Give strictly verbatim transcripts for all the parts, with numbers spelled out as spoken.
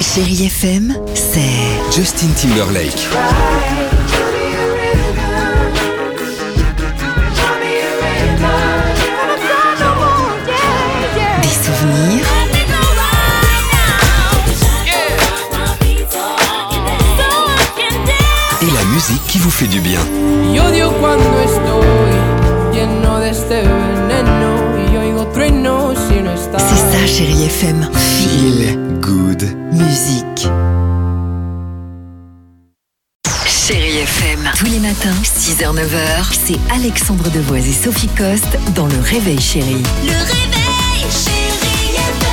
Chérie F M, c'est Justin Timberlake. Des souvenirs. Et la musique qui vous fait du bien. C'est ça, Chérie F M. Feel good. Musique. Chérie F M. Tous les matins, six heures neuf heures, c'est Alexandre Devoise et Sophie Coste dans Le Réveil Chérie. Le réveil, chérie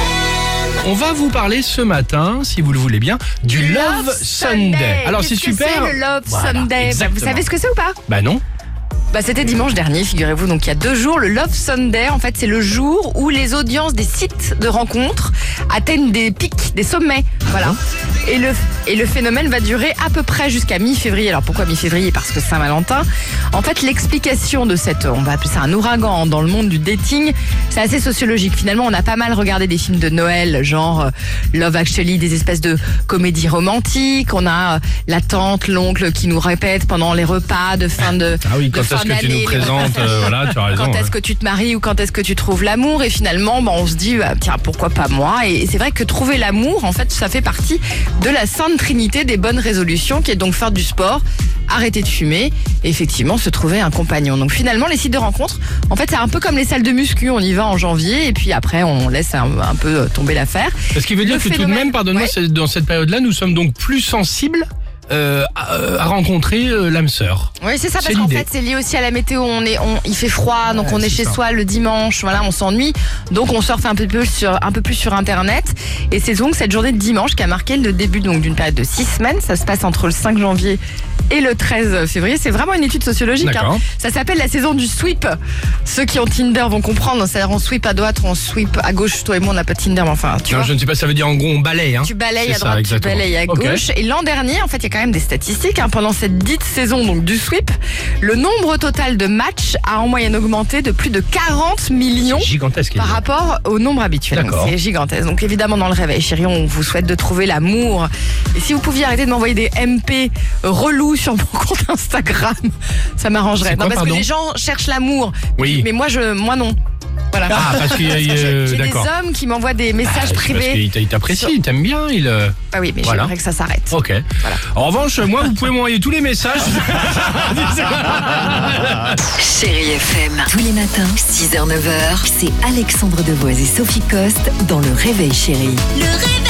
F M. On va vous parler ce matin, si vous le voulez bien, du Love Sunday. Alors c'est Qu'est-ce que super. C'est le Love Voilà, Sunday. Bah, vous exactement. savez ce que c'est ou pas? Bah non. Bah, c'était dimanche dernier, figurez-vous, donc il y a deux jours, le Love Sunday, en fait, c'est le jour où les audiences des sites de rencontres atteignent des pics, des sommets, voilà. Et le, et le phénomène va durer à peu près jusqu'à mi-février. Alors pourquoi mi-février? Parce que Saint-Valentin. En fait, l'explication de cette, on va appeler ça un ouragan dans le monde du dating, c'est assez sociologique. Finalement, on a pas mal regardé des films de Noël, genre euh, Love Actually, des espèces de comédies romantiques. On a euh, la tante, l'oncle qui nous répète pendant les repas de fin de Ah oui, de quand fin est-ce que tu d'année, nous les présentes euh, Voilà, tu as raison. quand est-ce ouais. que tu te maries ou quand est-ce que tu trouves l'amour? Et finalement, bah, on se dit, bah, tiens, pourquoi pas moi? Et c'est vrai que trouver l'amour, en fait, ça fait partie de la sainte trinité des bonnes résolutions, qui est donc faire du sport, arrêter de fumer et effectivement se trouver un compagnon. Donc finalement, les sites de rencontres, en fait, c'est un peu comme les salles de muscu. On y va en janvier et puis après, on laisse un, un peu tomber l'affaire. Ce qui veut dire Le que tout de phénomène- même, pardonne-moi, Ouais. c'est- dans cette période-là, nous sommes donc plus sensibles euh, à, à rencontrer euh, l'âme sœur. Oui, c'est ça, C'est parce qu'en l'idée. fait, c'est lié aussi à la météo. On est, on, il fait froid, donc Ouais, on est c'est chez ça. soi le dimanche, voilà, on s'ennuie. Donc on surfe un peu plus sur, un peu plus sur Internet. Et c'est donc cette journée de dimanche qui a marqué le début donc d'une période de six semaines. Ça se passe entre le cinq janvier et le treize février. C'est vraiment une étude sociologique. D'accord. Hein. Ça s'appelle la saison du sweep. Ceux qui ont Tinder vont comprendre. C'est-à-dire on sweep à droite, on sweep à gauche. Toi et moi, on n'a pas de Tinder, mais enfin, tu Non, vois. je ne sais pas, ça veut dire en gros on balaye. Hein. Tu balayes C'est à ça, droite, tu exactement. balayes à Ok. gauche. Et l'an dernier, en fait, il y a quand même des statistiques. Hein. Pendant cette dite saison donc du sweep, le nombre total de matchs a en moyenne augmenté de plus de quarante millions Gigantesque. par évidemment. rapport au nombre habituel. Donc, D'accord. c'est gigantesque. Donc évidemment, dans le réveil, chérie, on vous souhaite de trouver l'amour. Et si vous pouviez arrêter de m'envoyer des M P relous sur mon compte Instagram, ça m'arrangerait. C'est quoi, Non, parce pardon que les gens cherchent l'amour. Oui. Mais moi, je, moi non. Voilà. Ah, parce qu'il y a- Parce que euh, j'ai j'ai des d'accord. hommes qui m'envoient des Ah, messages c'est parce privés. qu'il t'a- il t'apprécie, sur- il t'aime bien, il. euh, Ah oui, mais Voilà. j'aimerais que ça s'arrête. Ok. En revanche, moi, vous pouvez m'envoyer tous les messages. Chérie F M. Tous les matins, six heures neuf heures, c'est Alexandre Devoise et Sophie Coste dans Le Réveil Chérie. Le réveil.